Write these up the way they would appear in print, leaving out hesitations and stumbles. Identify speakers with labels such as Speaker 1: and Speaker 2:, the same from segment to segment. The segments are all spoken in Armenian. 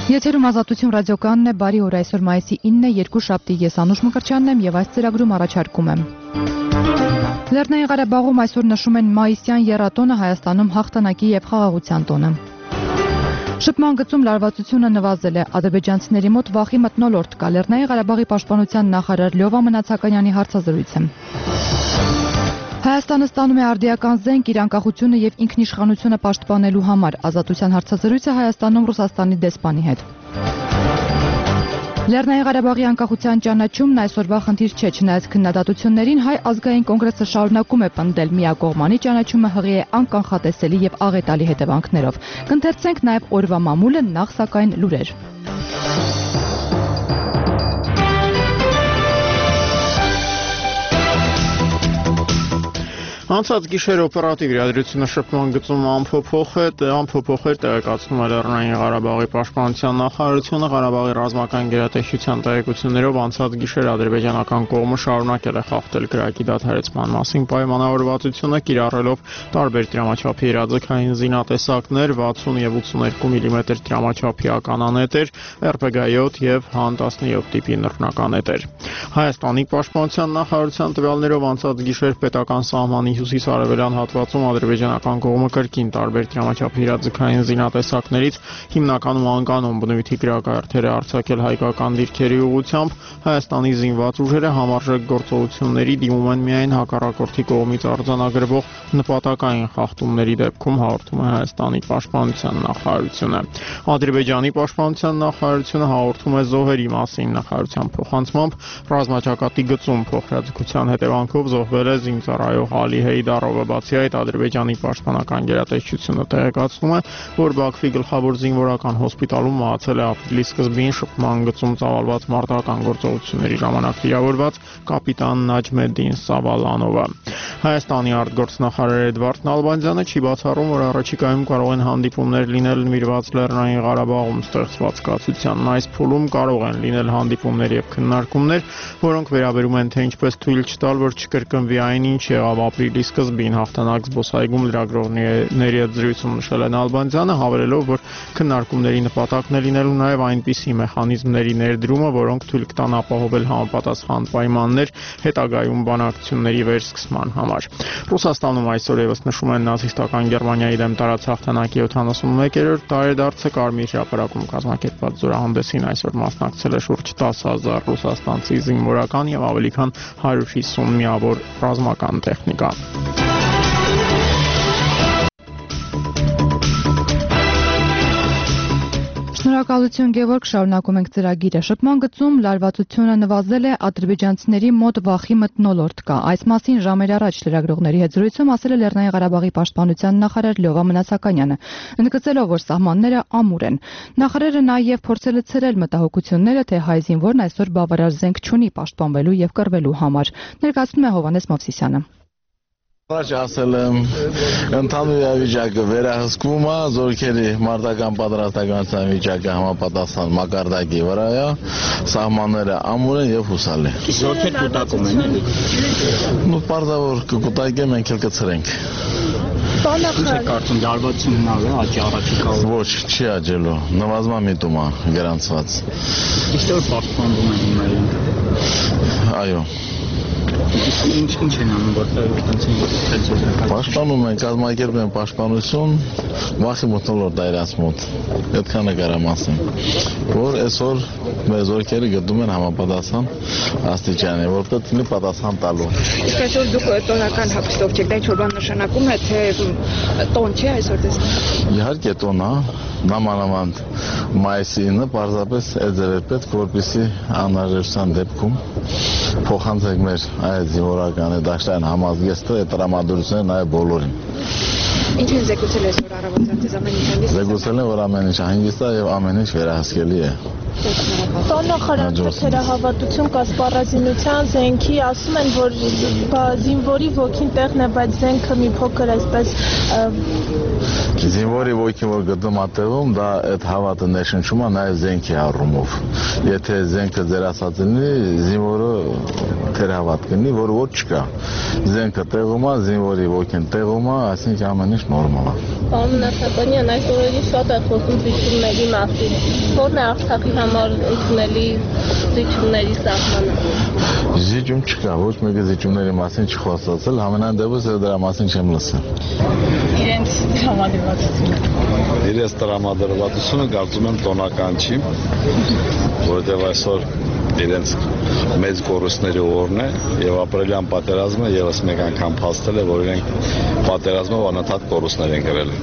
Speaker 1: Եթերում Ազատություն ռադիոկայանն է, բարի օր, այսօր մայիսի 9-ը, երկուշաբթի, ես Անուշ Մկրտչյանն եմ եւ այս ծրագրում առաջարկում եմ։ Լեռնային Ղարաբաղում այսօր նշում են մայիսյան եռատոնը, Հայաստանում հաղթանակի եւ խաղաղության տոնը։ Շփման գծում լարվածությունը նվազել է, ադրբեջանցիների մոտ վախի մթնոլորտ կա, Լեռնային Ղարաբաղի պաշտպանության նախարար Լյովա Մնացականյանի հարցազրույցը։ Հայաստանը ստանում է արդիական զենք իր անկախությունը եւ ինքնիշխանությունը պաշտպանելու համար, Ազատության հարցազրույցը Հայաստանում Ռուսաստանի դեսպանի հետ։ Լեռնային Ղարաբաղի անկախության ճանաչումն այսօրվա խնդիր չէ, չնայած քննադատություններին Հայ ազգային կոնգրեսը շարունակում է պնդել միակողմանի ճանաչումը հղի է անկանխատեսելի եւ աղետալի հետևանքներով։ Կընթերցենք նաեւ օրվա մամուլը, նախ սակայն լուրեր։
Speaker 2: Անցած գիշեր օպերատիվ իրադրությունը շփման գծում ամփոփող էր տեղեկացնում է Լեռնային Ղարաբաղի պաշտպանության նախարարությունը Ղարաբաղի ռազմական գերատեսչության տեղեկություններով անցած գիշեր ադրբեջանական կողմը շարունակել է խախտել կրակի դադարեցման մասին պայմանավորվածությունը կիրառելով տարբեր տրամաչափի իրազեկային զինատեսակներ 60 եւ 82 մմ տրամաչափի ականանետեր, RPG-7 եւ Han-17 տիպի նռնականետեր։ Հայաստանի պաշտպանության նախարարության տվյալներով անցած գիշեր պետական սահմանի հյուսիս-արևելյան հատվածում ադրբեջանական կողմը կրկին տարբեր տրամաչափի իրազեկային զինատեսակներից հիմնականում անկանոն բնույթի կրակարդեր է արձակել հայկական դիրքերի ուղղությամբ, Հայաստանի զինված ուժերը համարժեք գործողությունների դիմում են միայն հակառակորդի կողմից արձանագրվող նպատակային խախտումների դեպքում, հաղորդում է Հայաստանի պաշտպանության նախարարությունը։ Ադրբեջանի պաշտպանության նախարարությունը հաղորդում է զոհերի մասին, նախարարության փոխանցմամբ ռազմաճակատի գծում փոխհրաձգության հետևանքով զոհվել է զինծառայող Ալի Հեյդարովը, բացի այդ Ադրբեջանի պաշտպանական գերատեսչությունը տեղեկացնում է, որ Բաքվի գլխավոր զինվորական հոսպիտալում մահացել է ապրիլի սկզբին շփման գծում ծավալված մարտական գործողությունների ժամանակ վիրավորված կապիտան Նաջմեդդին Սավալանովը։ Հայաստանի արտգործնախարար Էդվարդ Նալբանդյանը չի բացառում, որ առաջիկայում կարող են հանդիպումներ լինել նվիրված Լեռնային Ղարաբաղում ստեղծված կացությանն։ Այս փուլում կարող են լինել հանդիպումներ եւ քննարկումներ, որոնք վերաբերում են թե ինչպես թույլ չտալ, որ չկրկնվի այն, ինչ եղավ ապրիլի սկզբին հաղթանակ զբոսայգում լրագրողների հետ զրույցում նշել է Նալբանդյանը, հավելելով, որ քննարկումների նպատակն է լինելու նաև այնպիսի մեխանիզմների ներդրումը, որոնք թույլ կտան ապահովել համապատասխան պայմաններ հետագայում բանակցությունների վերսկսման համար։ Ռուսաստանում այսօր եւս նշում են նացիստական Գերմանիայի դեմ տարած հաղթանակի 71-րդ տարեդարձը Կարմիր հրապարակում կազմակերպված զորահանդեսին այսօր մասնակցել է շուրջ 10,000 ռուսաստանցի զինվորական եւ ավելի քան 150 միավոր ռազմական տեխնիկա։
Speaker 1: Շնորհակալություն Գևորգ, շարունակում ենք ծրագիրը։ Շփման գծում լարվածությունը նվազել է, ադրբեջանցիների մոտ վախի մթնոլորտ կա։ Այս մասին ժամեր առաջ լրագրողների հետ զրույցում ասել է Լեռնային Ղարաբաղի պաշտպանության նախարար Լյովա Մնացականյանը, ընդգծելով, որ սահմանները ամուր են։ Նախարարը նաև փորձել է ցրել մտահոգությունները, թե հայ զինվորն այսօր բավարար զենք չունի պաշտպանվելու եւ կռվելու համար։ Ներկայացնում է Հովհաննես Մովսիսյանը։
Speaker 3: Առաջ ասել եմ, ընդհանուր իրավիճակը վերահսկվում է, զորքերի մարտական պատրաստականության վիճակը համապատասխան մակարդակի վրա է, սահմանները ամուր են եւ հուսալի։
Speaker 4: Զորքեր կուտակում են էլի։
Speaker 3: Պարզավոր կկուտակեմ, մենք էլ կցրենք։
Speaker 4: Ինչ է կարծում, լարվածությունն աճի առաջիկա։
Speaker 3: Ոչ, չի աճելու, նվազման միտում է գրանցված։
Speaker 4: Իսկ որ պաշտպանվում են հիմա։
Speaker 3: Այո։
Speaker 4: Ինչ են անում, որտեղ
Speaker 3: Պաշտպանում են, կազմակերպում են պաշտպանություն, վախի մթնոլորտ է իրաց մոտ, այդքանը կարամ ասեմ, որ այսօր մեր զորքերը գտնում են համապատասխան աստիճանի, որպես լինի պատասխան տալու։
Speaker 5: Իսկ այսօր դուք տոնական հագուստով չեք, դա ինչ-որ բան նշանակում է, թե տոն չէ այսօր տեսնում։
Speaker 3: Իհարկե տոն է, նամանավանդ մայիսի 9-ը պարզապես այդ ձև է պետք, որպեսզի անհրաժեշտության դեպքում փոխանցենք մեր այդ զինվորականի դաշտային համազգեստը, այդ տրամադրությունը նաև բոլորին։
Speaker 5: Ինչ են զեկուցել այսօր առավոտյան ձեզ ամեն ինչ հանգիստ։
Speaker 3: Զեկուցել են, որ ամեն ինչ հանգիստ է եւ ամեն ինչ վերահսկելի է։
Speaker 6: Տոնախարանցը թերահավատություն կա սպառազինության զենքի, ասում են, որ զինվորի ոգին տեղն է, բայց զենքը մի փոքր այսպես
Speaker 3: Զինվորի ոգին, որ գտնում ատեղում, դա այդ հավատը ներշնչում է նաև զենքի առումով։ Եթե զենքը ձեր ասած լինի, զինվորը թերահավատ կլինի, որ ոչ չկա։ Զենքը տեղում է, զինվորի ոգին տեղում է, այսինքն ամեն ինչ նորմալ է։
Speaker 6: Պարոն Նացականյան, այս օրերին շատ է խոսում զիջումների մասին։ Որն է Արցախի համար ընդունելի զիջումների սահմանը։
Speaker 3: Զիջում չկա, ոչ մեկը զիջումների մասին չխոսացել, համենայն դեպս դրա մասին չեմ լսել։
Speaker 6: Իրենց տրամադրվածությունը։
Speaker 7: Իրենց տրամադրվածությունը կարծում եմ տոնական չի, որովհետև այսօր իրենց մեծ կորուստների օրն է եւ ապրիլյան պատերազմը եւս մեկ անգամ փաստել է, որ իրենք պատերազմով անընդհատ կորուստներ են կրել։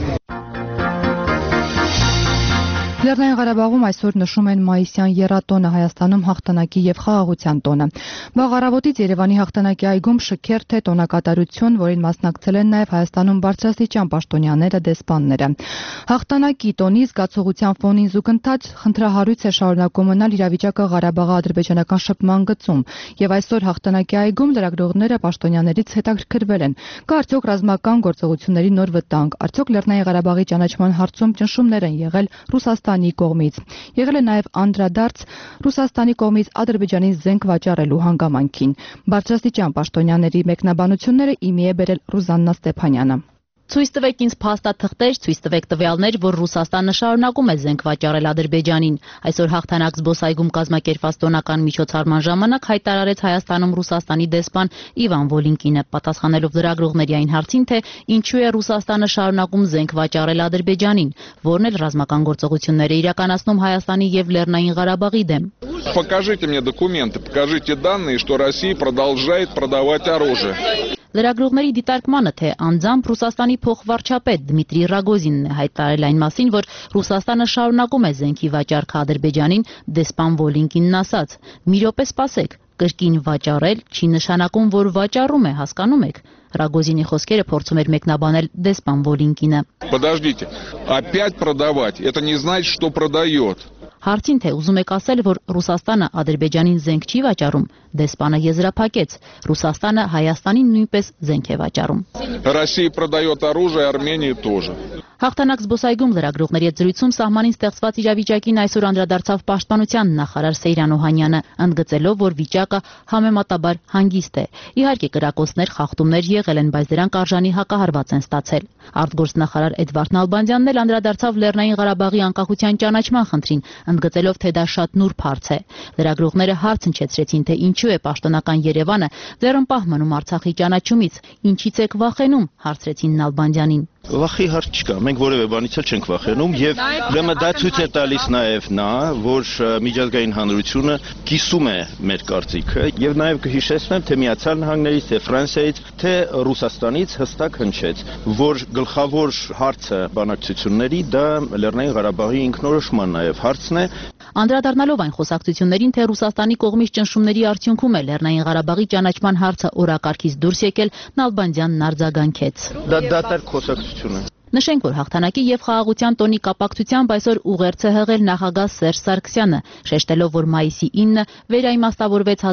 Speaker 1: Լեռնային Ղարաբաղում այսօր նշում են մայիսյան եռատոնը, Հայաստանում հաղթանակի եւ խաղաղության տոնը։ Վաղ առավոտից Երևանի հաղթանակի այգում շքերթ է, տոնակատարություն, որին մասնակցել են նաեւ Հայաստանում բարձրաստիճան պաշտոնյաները, դեսպանները։ Հաղթանակի տոնի զգացողության ֆոնին զուգընթաց խնդրահարույց է շարունակում մնալ իրավիճակը Ղարաբաղի-ադրբեջանական շփման գծում, եւ այսօր հաղթանակի այգում լրագրողները պաշտոնյաներից հետաքրքրվել են։ Կա արդյոք ռազմական գործողությունների նոր վտանգ, արդյոք Լեռնային Ղարաբաղի ճանաչման հարցում ճնշումներ են եղել Ռուսաստանի կողմից։ Եղել է նաև անդրադարձ Ռուսաստանի կողմից Ադրբեջանին զենք վաճառելու հանգամանքին։ Բարձրաստիճան պաշտոնյաների մեկնաբանությունները իմի է բերել Ռուզաննա Ստեփանյանը։
Speaker 8: Ցույց տվեք ինձ փաստաթղթեր, ցույց տվեք տվյալներ, որ Ռուսաստանը շարունակում է զենք վաճառել Ադրբեջանին։ Այսօր հաղթանակ զբոսայգում կազմակերպված տոնական միջոցառման ժամանակ հայտարարեց Հայաստանում Ռուսաստանի դեսպան Իվան Վոլինկինը, պատասխանելով լրագրողների այն հարցին, թե ինչու է Ռուսաստանը շարունակում զենք վաճառել Ադրբեջանին, որն էլ ռազմական գործողություններ է իրականացնում Հայաստանի եւ Լեռնային Ղարաբաղի դեմ։
Speaker 9: Покажите мне документы, покажите данные, что Россия продолжает продавать оружие.
Speaker 8: Լրագրողների դիտարկմանը, թե անձամբ Ռուսաստանի փոխվարչապետ Դմիտրի Ռագոզինն է հայտարարել այն մասին, որ Ռուսաստանը շարունակում է զենքի վաճառքը Ադրբեջանին, դեսպան Վոլինկինն ասաց. «Մի րոպե սպասեք, կրկին վաճառել չի նշանակում, որ վաճառում է, հասկանում եք»։ Ռագոզինի խոսքերը փորձում էր մեկնաբանել դեսպան Վոլինկինը։
Speaker 9: Подождите, опять продавать, это не значит, что продает.
Speaker 8: Հարցին թե ուզում եք ասել, որ Ռուսաստանը Ադրբեջանին զենք չի վաճառում, դեսպանը եզրափակեց. Ռուսաստանը Հայաստանին նույնպես զենք է վաճառում։
Speaker 9: Россия продает оружие, Армении тоже.
Speaker 8: Հաղթանակ զբոսայգում լրագրողների հետ զրույցում սահմանին ստեղծված իրավիճակին այսօր անդրադարձավ պաշտպանության նախարար Սեյրան Օհանյանը, ընդգծելով, որ վիճակը համեմատաբար հանգիստ է։ Իհարկե կրակոցներ, խախտումներ եղել են, բայց դրանք արժանի հակահարված են ստացել։ Արտգործնախարար Էդվարդ Նալբանդյանն էլ անդրադարձավ Լեռնային Ղարաբաղի անկախության ճանաչման խնդրին, ընդգծելով, թե դա շատ նուրբ հարց է։ Լրագրողները հարց հնչեցրեցին, թե ինչու է պաշտոնական Երևանը ձեռնպահ մնում Արցախի ճանաչումից, ինչից եք վախենում, հարցրեցին Նալբանդյանին։
Speaker 10: Վախի հարց չկա, մենք որևէ բանից էլ չենք վախենում եւ ուրեմն դա ցույց է տալիս նաեւ նա, որ միջազգային հանրությունը կիսում է մեր կարծիքը եւ նաեւ կհիշեցնեմ, թե Միացյալ Նահանգներից, թե Ֆրանսիայից, թե Ռուսաստանից հստակ հնչեց, որ գլխավոր հարցը բանակցությունների դա Լեռնային Ղարաբաղի ինքնորոշման նաեւ հարցն է։
Speaker 8: Անդրադառնալով այն խոսակցություններին, թե Ռուսաստանի կողմից ճնշումների արդյունքում է Լեռնային Ղարաբաղի ճանաչման հարցը օրակարգից դուրս եկել, Նալբանդյանն արձագանքեց։
Speaker 10: Դա դատարկ խոսակցություն է։
Speaker 8: Նշենք, որ հաղթանակի եւ խաղաղության տոնի կապակցությամբ այսօր ուղերձ է հղել նախագահ Սերժ Սարգսյանը, շեշտելով, որ մայիսի 9-ը վերաիմաստավորվեց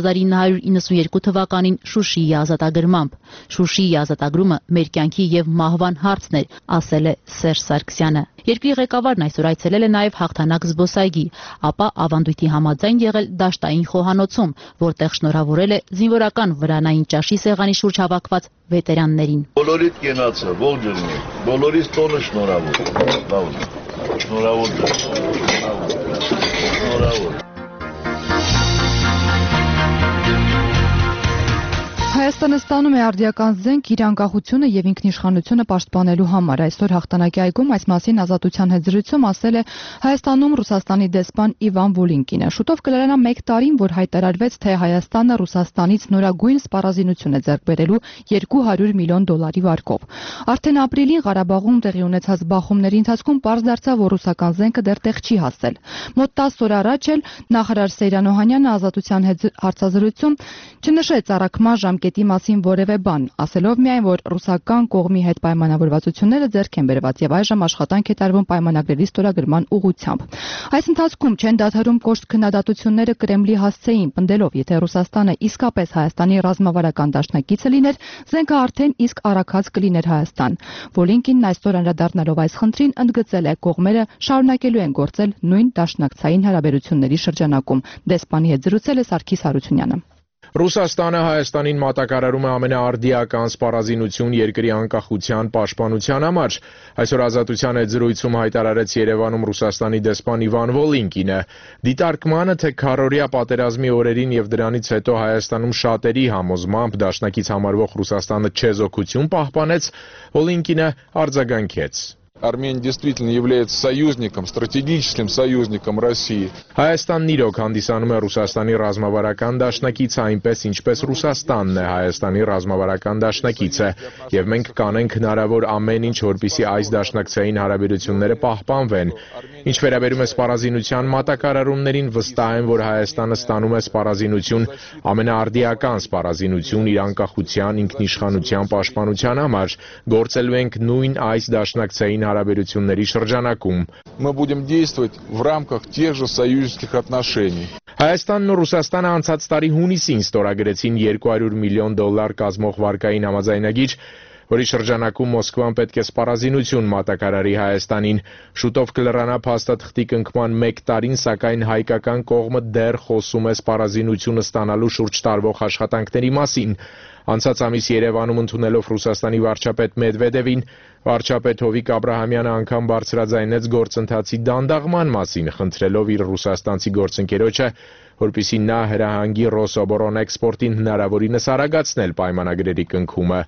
Speaker 8: 1992 թվականին Շուշիի ազատագրմամբ։ Շուշիի ազատագրումը մեր կյանքի եւ մահվան հարցն էր, ասել է Սերժ Սարգսյանը։ Երկրի ղեկավարն այսօր այցելել է նաև հաղթանակ զբոսայգի, ապա ավանդույթի համաձայն եղել Դաշտային խոհանոցում, որտեղ շնորհավորել է զինվորական վրանային ճաշի սեղանի շուրջ հավաքված վետերաններին։
Speaker 11: Բոլորիդ կենացը, ողջ ջնի, բոլորից տոնը շնորհավոր։ Շնորհավոր։
Speaker 1: Հայաստանը ստանում է արդիական զենք իր անկախությունը եւ ինքնիշխանությունը պաշտպանելու համար։ Այսօր հաղթանակի այգում այս մասին Ազատության հետ զրույցում ասել է Հայաստանում Ռուսաստանի դեսպան Իվան Վոլինկինը։ Շուտով կլրանա 1 տարին, որ հայտարարվեց, թե Հայաստանը Ռուսաստանից նորագույն սպառազինություն է ձեռք բերելու $200 միլիոն վարկով։ Արդեն ապրիլին Ղարաբաղում տեղի ունեցած բախումների ընթացքում պարզ դարձավ, որ ռուսական զենքը դեռ տեղ չի հասել։ Մոտ 10 օր առաջ էլ նախարար Սեյրան Օհանյանը Ազատության հետ հարցազրույցում չնշեց առաքման ժամկետի կետի մասին որևէ բան, ասելով միայն, որ ռուսական կողմի հետ պայմանավորվածությունները ձեռք են բերված եւ այժմ աշխատանք է տարվում պայմանագրերի ստորագրման ուղղությամբ։ Այս ընթացքում չեն դադարում կոշտ քննադատությունները Կրեմլի հասցեին, պնդելով, եթե Ռուսաստանը իսկապես Հայաստանի ռազմավարական դաշնակիցը լիներ, զենքը արդեն իսկ առաքած կլիներ Հայաստան։ Վոլինկինն այսօր անդրադառնալով այս խնդրին ընդգծել է, կողմերը շարունակելու են գործել նույն դաշնակցային հարաբերությունների շրջանակում։ Դեսպանի հետ զրուցել է Սարգիս Հարությունյանը։
Speaker 12: Ռուսաստանը Հայաստանին մատակարարում է ամենաարդիական սպառազինություն երկրի անկախության պաշտպանության համար։ Այսօր Ազատության հետ զրույցում հայտարարեց Երևանում Ռուսաստանի դեսպան Իվան Վոլինկինը։ Դիտարկմանը, թե քառօրյա պատերազմի օրերին եւ դրանից հետո Հայաստանում շատերի համոզմամբ դաշնակից համարվող Ռուսաստանը չեզոքություն պահպանեց, Վոլինկինը արձագանքեց.
Speaker 9: Армения действительно является союзником, стратегическим союзником России.
Speaker 12: Հայաստանն իրոք հանդիսանում է Ռուսաստանի ռազմավարական դաշնակիցը, այնպես ինչպես Ռուսաստանն է Հայաստանի ռազմավարական դաշնակիցը, եւ մենք կանենք հնարավոր ամեն ինչ, որպեսզի այս դաշնակցային հարաբերությունները պահպանվեն։ Ինչ վերաբերում է սպառազինության մատակարարումներին, վստահ եմ, որ Հայաստանը ստանում է սպառազինություն, ամենաարդիական սպառազինություն իր անկախության, ինքնիշխանության պաշտպանության համար, գործելու ենք նույն այս դաշնակցային հարաբերությունների շրջանակում։
Speaker 9: Мы будем действовать в рамках тех же союзнических отношений.
Speaker 12: Հայաստանն ու Ռուսաստանը անցած տարի հունիսին ստորագրեցին $200 միլիոն կազմող վարկային համաձայնագիր, որի շրջանակում Մոսկվան պետք է սպառազինություն մատակարարի Հայաստանին։ Շուտով կլրանա փաստաթղթի կնքման 1 տարին, սակայն հայկական կողմը դեռ խոսում է սպառազինությունը ստանալու շուրջ տարվող աշխատանքների մասին։ Անցած ամիս Երևանում ընդունելով Ռուսաստանի վարչապետ Մեդվեդևին, վարչապետ Հովիկ Աբրահամյանը անգամ բարձրաձայնեց գործընթացի դանդաղման մասին, խնդրելով իր ռուսաստանցի գործընկերոջը, որպեսզի նա հրահանգի Ռոսոբորոն էքսպորտին հնարավորինս արագացնել պայմանագրերի կնքումը։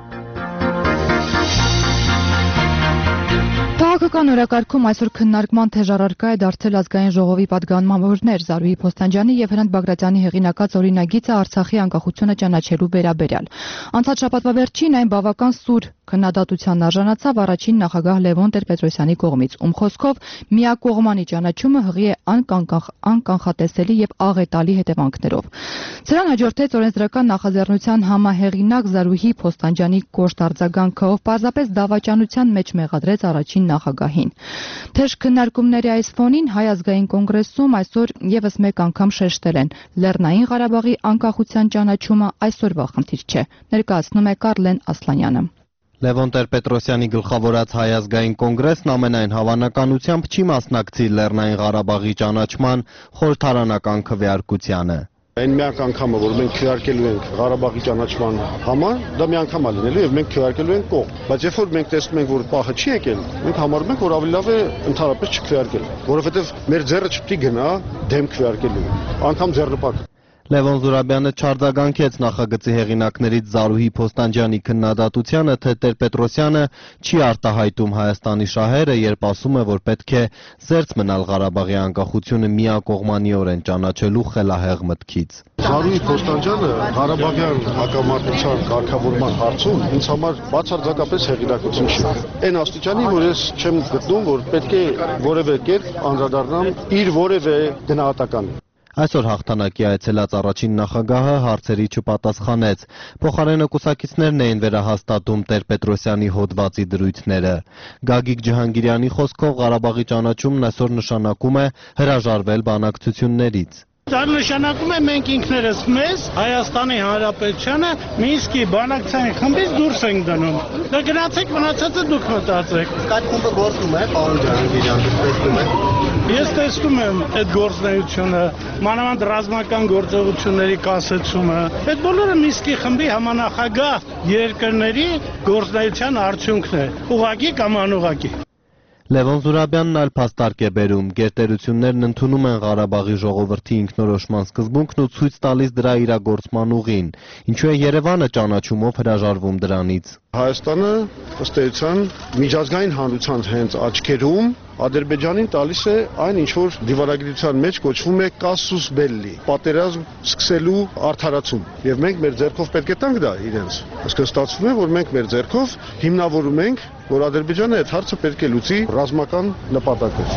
Speaker 1: Քաղաքական օրակարգում այսօր քննարկման թեժարարքա է դարձել ազգային ժողովի պատգամավորներ Զարուհի Փոստանջյանի եւ Հրանտ Բագրատյանի հեղինակած օրինագիծը Արցախի անկախությունը ճանաչելու վերաբերյալ։ Անցած շաբաթվա վերջին այն բավական սուր քննադատության արժանացավ առաջին նախագահ Լևոն Տեր-Պետրոսյանի կողմից, ում խոսքով միակողմանի ճանաչումը հղի է անկանխատեսելի եւ աղետալի հետևանքներով։ Սրան հաջորդեց օրենսդրական նախաձեռնության համահեղինակ Զարուհի Փոստանջյանի կոշտ արձագանքը, ով պարզապես դավաճանության մեջ մեղադրեց առաջին նախագահին։ Թեժ քննարկումների այս ֆոնին Հայ ազգային կոնգրեսում այսօր եւս մեկ անգամ շեշտել են. Լեռնային Ղարաբաղի անկախության ճանաչումը այսօրվա խնդիր չէ, ներկայացնում է Կարլեն Ասլանյանը։
Speaker 13: Լևոն Տեր-Պետրոսյանի գլխավորած Հայ ազգային կոնգրեսն ամենայն հավանականությամբ չի մասնակցի Լեռնային Ղարաբաղի ճանաչման խորհրդարանական քվեարկությանը։
Speaker 14: Այն միակ անգամը, որ մենք քվեարկելու ենք Ղարաբաղի ճանաչման համար, դա մի անգամ է լինելու եւ մենք քվեարկելու ենք կողմ։ Բայց երբ որ մենք տեսնում ենք, որ պահը չի եկել, մենք համարում ենք, որ ավելի լավ է ընդհանրապես չքվեարկել, որովհետեւ մեր ձեռը չպետք է գնա դեմ քվեարկելու, անգամ ձեռնպատ։
Speaker 13: Լևոն Զուրաբյանը չարձագանքեց նախագծի հեղինակներից Զարուհի Փոստանջյանի քննադատությանը, թե Տեր-Պետրոսյանը չի արտահայտում Հայաստանի շահերը, երբ ասում է, որ պետք է զերծ մնալ Ղարաբաղի անկախությունը միակողմանիորեն ճանաչելու խելահեղ մտքից։
Speaker 14: Զարուհի Փոստանջյանը Ղարաբաղյան հակամարտության կարգավորման հարցում ինձ համար բացարձակապես հեղինակություն չի։ Այն աստիճանի, որ ես չեմ գտնում, որ պետք է որևէ կերպ անդրադառնամ իր որևէ գնահատականի։
Speaker 13: Այսօր հաղթանակի այցելած առաջին նախագահը հարցերի չպատասխանեց։ Փոխարենը կուսակիցներն էին վերահաստատում Տեր-Պետրոսյանի հոդվածի դրույթները։ Գագիկ Ջհանգիրյանի խոսքով Ղարաբաղի ճանաչումն այսօր նշանակում է հրաժարվել բանակցություններից։
Speaker 15: Դա նշանակում է մենք ինքներս մեզ Հայաստանի Հանրապետությանը Մինսկի բանակցային խմբից դուրս ենք դնում։ Դա գնացեք մնացածը դուք մտածեք։
Speaker 13: Այդ խումբը գործում է, պարոն Ջհանգիրյան, տեսնում եք։
Speaker 15: Ես տեսնում եմ այդ գործունեությունը, մանավանդ ռազմական գործողությունների կասեցումը։ Այդ բոլորը Մինսկի խմբի համանախագահ երկրների գործունեության արդյունքն է, ուղղակի կամ անուղղակի։
Speaker 13: Լևոն Զուրաբյանն այլ փաստարկ է բերում. Գերտերություններն ընդունում են Ղարաբաղի ժողովրդի ինքնորոշման սկզբունքն ու ցույց տալիս դրա իրագործման ուղին, ինչու է Երևանը ճանաչումով հրաժարվում դրանից։
Speaker 14: Հայաստանը ըստ էության միջազգային հանրության հենց աչքերում Ադրբեջանին տալիս է այն, ինչ որ դիվանագիտության մեջ կոչվում է կասուս բելլի, պատերազմ սկսելու արդարացում։ Եվ մենք մեր ձեռքով պետք է տանք դա իրենց։ Իսկ ստացվում է, որ մենք մեր ձեռքով հիմնավորում ենք, որ Ադրբեջանը այդ հարցը պետք է լուծի ռազմական նպատակով։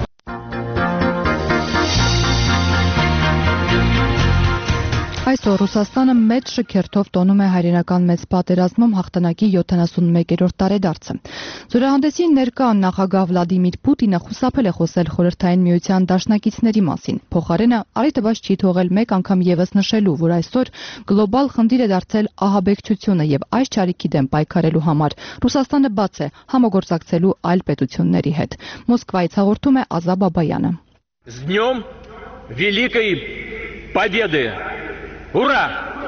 Speaker 1: Այսօր Ռուսաստանը մեծ շքերթով տոնում է հայրենական մեծ պատերազմում հաղթանակի 71-րդ տարեդարձը։ Զորահանդեսի ներկա նախագահ Վլադիմիր Պուտինը խուսափել է խոսել Խորհրդային Միության դաշնակիցների մասին։ Փոխարենը առիթված չի թողել մեկ անգամ եւս նշելու, որ այսօր գլոբալ խնդիր է դարձել ահաբեկչությունը եւ այս ճարիքի դեմ պայքարելու համար Ռուսաստանը բաց է համագործակցելու այլ պետությունների հետ։ Մոսկվայից հաղորդում է Ազա Բաբայանը։
Speaker 16: С днем Великой Победы! Ура!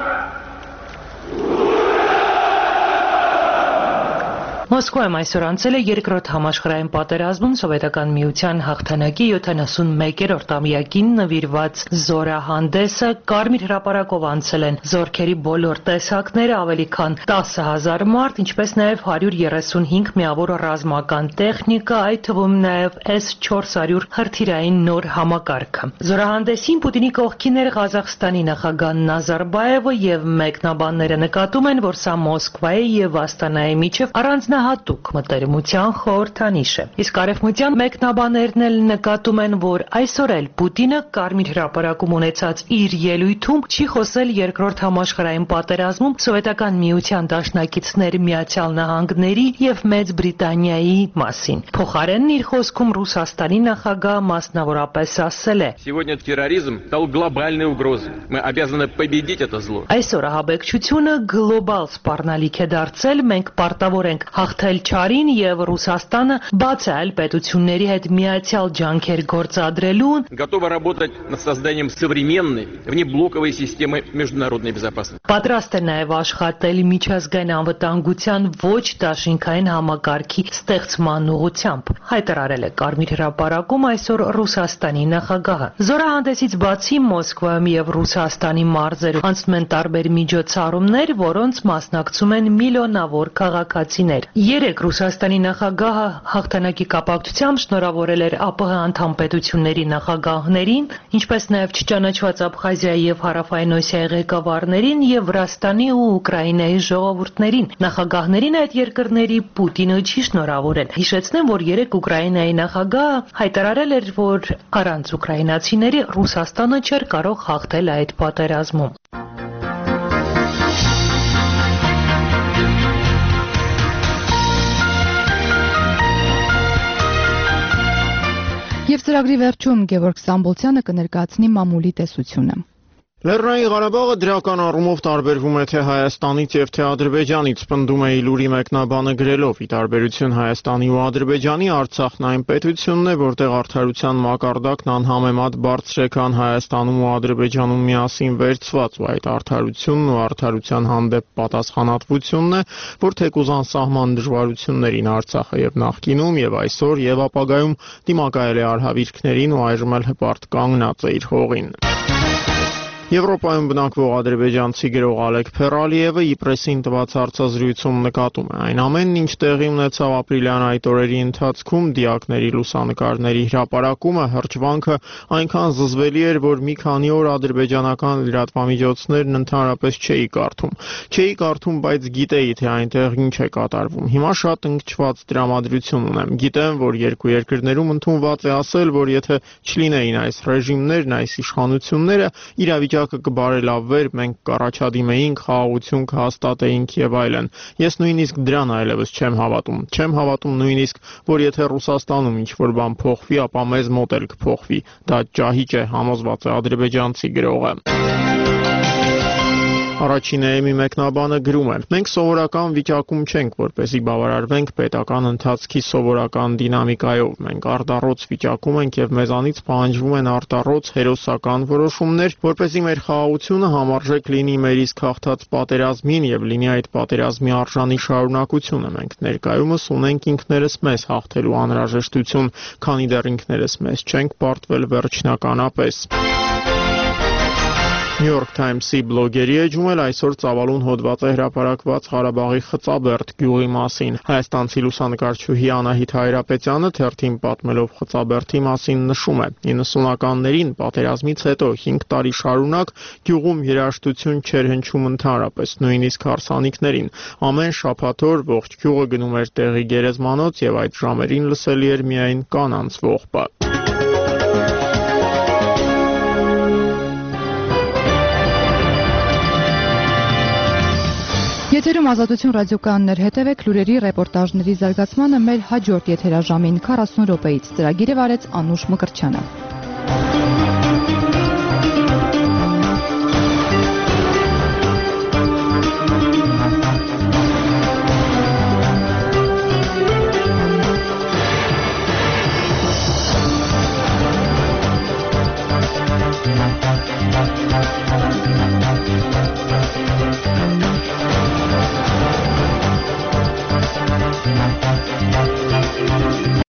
Speaker 16: Մոսկվայում այսօր անցել է երկրորդ համաշխարհային պատերազմում Սովետական Միության հաղթանակի 71-րդ ամյակին նվիրված զորահանդեսը Կարմիր հրապարակով անցել են զորքերի բոլոր տեսակները, ավելի քան 10,000 մարդ, ինչպես նաև 135 միավոր ռազմական տեխնիկա, այդ թվում նաև S-400 հրթիռային նոր համակարգը։ Զորահանդեսին Պուտինի կողքին էր Ղազախստանի նախագահ Նազարբաևը եւ մեկնաբանները նկատում են, որ սա Մոսկվայի եւ Աստանայի միջև առանձնահատուկ մտերմության խորհրդանիշ է։ Իսկ արևմտյան մեկնաբաններն էլ նկատում են, որ այսօր էլ Պուտինը Կարմիր հրապարակում ունեցած իր ելույթում չի խոսել երկրորդ համաշխարհային պատերազմում Սովետական Միության դաշնակիցներ Միացյալ Նահանգների եւ Մեծ Բրիտանիայի մասին։ Փոխարենն իր խոսքում Ռուսաստանի նախագահը մասնավորապես ասել է.
Speaker 9: Сегодня терроризм стал глобальной угрозой. Мы обязаны победить это зло.
Speaker 16: Այսօր ահաբեկչությունը գլոբալ սպառնալիք է դարձել, մենք պարտավոր ենք հաղթել չարին եւ Ռուսաստանը բաց է այլ պետությունների հետ միացյալ ջանքեր գործադրելու,
Speaker 9: Готовы работать над созданием современной внеблоковой системы международной безопасности.
Speaker 16: Պատրաստ է նաև աշխատել միջազգային անվտանգության ոչ դաշինքային համակարգի ստեղծման ուղղությամբ, հայտարարել է Կարմիր հրապարակում այսօր Ռուսաստանի նախագահը։ Զորահանդեսից բացի Մոսկվայում եւ Ռուսաստանի մարզերում անցնում են տարբեր միջոցառումներ, որոնց մասնակցում են միլիոնավոր քաղաքացիներ։ Երեկ Ռուսաստանի նախագահը հաղթանակի կապակցությամբ շնորհավորել էր ԱՊՀ անդամ պետությունների նախագահներին, ինչպես նաև չճանաչված Աբխազիայի եւ Հարավային Օսիայի ղեկավարներին եւ Վրաստանի ու Ուկրաինայի ժողովուրդներին։ Նախագահներին այդ երկրների Պուտինը չի շնորհավորել։ Հիշեցնեմ, որ երեկ Ուկրաինայի նախագահը հայտարարել էր, որ առանց ուկրաինացիների Ռուսաստանը չէր կարող հաղթել այդ պատերազմում։
Speaker 1: Եվ ծրագրի վերջում Գևորգ Սամբոլցյանը կներկայացնի մամուլի տեսությունը։
Speaker 2: Լեռնային Ղարաբաղը դրական առումով տարբերվում է թե Հայաստանից եւ թե Ադրբեջանից, պնդում է Իլուրի մեկնաբանը գրելով. ի տարբերություն Հայաստանի ու Ադրբեջանի, Արցախն այն պետությունն է, որտեղ արդարության մակարդակն անհամեմատ բարձր է, քան Հայաստանում ու Ադրբեջանում միասին վերցված, ու այդ արդարությունն ու արդարության հանդեպ պատասխանատվությունն է, որ թեկուզ անսահման դժվարություններին Արցախը եւ նախկինում եւ այսօր եւ ապագայում դիմակայել է արհավիրքներին ու այժմ էլ հպարտ կանգնած է իր հողին։ Եվրոպայում բնակվող ադրբեջանցի գրող Ալեկ Փերալիևը Իպրեսին տված հարցազրույցում նկատում է. այն ամենն, ինչ տեղի ունեցավ ապրիլյան այդ օրերի ընթացքում, դիակների լուսանկարների հրապարակումը, հրճվանքը այնքան զզվելի էր, որ մի քանի օր ադրբեջանական լրատվամիջոցներն ընդհանրապես չէի կարդում։ Չէի կարդում, բայց գիտեի, թե այնտեղ ինչ է կատարվում։ Հիմա շատ ընկճված տրամադրություն ունեմ։ Գիտեմ, որ երկու երկրներում ընդունված է ասել, որ եթե չլինեին այս ռեժիմներն, այս իշխանությունները, իրավիճակը կբարելավվեր, մենք կառաջադիմեինք, խաղաղություն կհաստատեինք եւ այլն։ Ես նույնիսկ դրան այլևս չեմ հավատում։ Չեմ հավատում նույնիսկ, որ եթե Ռուսաստանում ինչ-որ բան փոխվի, ապա մեզ մոտ էլ կփոխվի։ Դա ճահիճ է, համոզված է ադրբեջանցի գրողը։ Առաջին էմի մեկնաբանը գրում է. մենք սովորական վիճակում չենք, որպեսզի բավարարվենք պետական ընթացքի սովորական դինամիկայով։ Մենք արտառոց վիճակում ենք եւ մեզանից պահանջվում են արտառոց հերոսական որոշումներ, որպեսզի մեր խաղաղությունը համարժեք լինի մեր իսկ հաղթած պատերազմին եւ լինի այդ պատերազմի արժանի շարունակությունը։ Մենք ներկայումս ունենք ինքներս մեզ հաղթելու անհրաժեշտություն, քանի դեռ ինքներս մեզ չենք պարտվել վերջնականապես։ New York Times-ի բլոգերի էջում էլ այսօր ծավալուն հոդված է հրապարակված Ղարաբաղի Խծաբերդ գյուղի մասին։ Հայաստանցի լուսանկարչուհի Անահիտ Հայրապետյանը թերթին պատմելով Խծաբերդի մասին նշում է. 90-ականներին պատերազմից հետո 5 տարի շարունակ գյուղում երաժշտություն չէր հնչում ընդհանրապես, նույնիսկ հարսանիքներին։ Ամեն շաբաթ օր ողջ գյուղը գնում էր տեղի գերեզմանոց եւ այդ ժամերին լսելի էր միայն կանանց ողբը։
Speaker 1: Եթերում Ազատություն ռադիոկայաններ, հետևեք լուրերի ռեպորտաժների զարգացմանը մեր հաջորդ եթերաժամին 40 րոպեից։ Ծրագիրը վարեց Անուշ Մկրտչյանը։